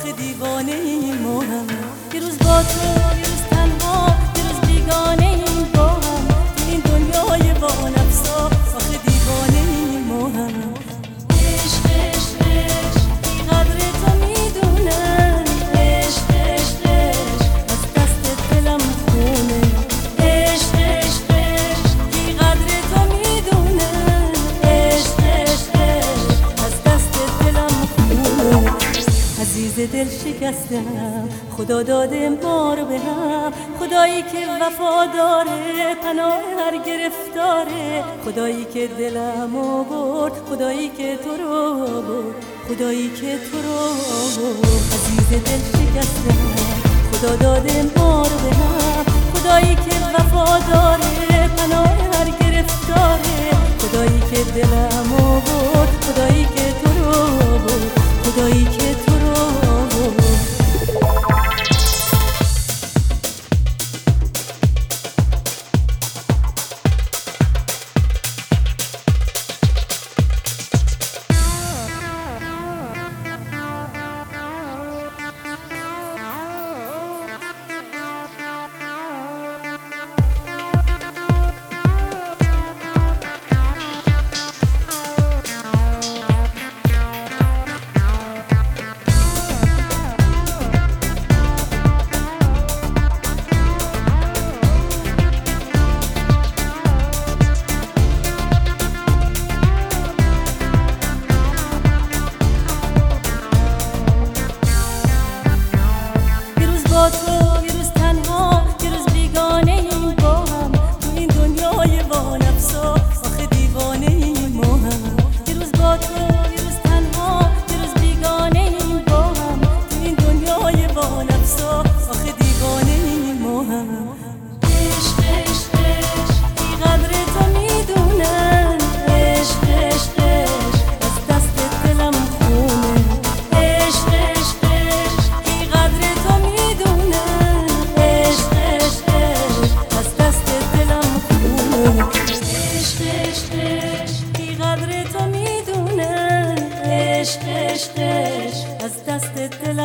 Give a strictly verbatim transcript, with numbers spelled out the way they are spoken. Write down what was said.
آخه دیوانه این ما هم، یه روز با تو یه روز تنها، یه روز بیگانه این با هم، تو این دنیای با نفسا آخه دیوانه این ما هم. عشق عشق عشق بی قدر تو میدونم، عشق عشق عشق از دست دلم خونه، عشق عشق عشق بی قدر تو میدونم، عشق عشق عشق از دست دلم خونه. عزیز دل شکستم خدا داده ما رو به هم، خدایی که وفا داره پناه هر گرفتاره، خدایی که دلمو برد، خدایی که تو رو برد، خدایی که تو رو برد. عزیز دل شکستم خدا داده ما رو به هم، خدایی که وفا داره پناه هر گرفتاره، خدایی که دلمو برد، خدایی که تو رو برد، خدایی که تو رو برد. تو یه روز تنها، یه روز بیگانه این با هم، تو این دنیای با نفسا آخه دیوانه این ما هم. یه روز با تو یه روز تنها، یه روز بیگانه این با هم، تو این دنیای با نفسا آخه دیوانه این ما هم. عشق عشق عشق بی قدر تو میدونم، عشق عشق عشق از دست دلم خونه، عشق عشق عشق بی قدر تو میدونم، عشق عشق عشق از دست دلم خونه، عشق عشق عشق بی قدر تو میدونم، عشق عشق عشق از دست دلم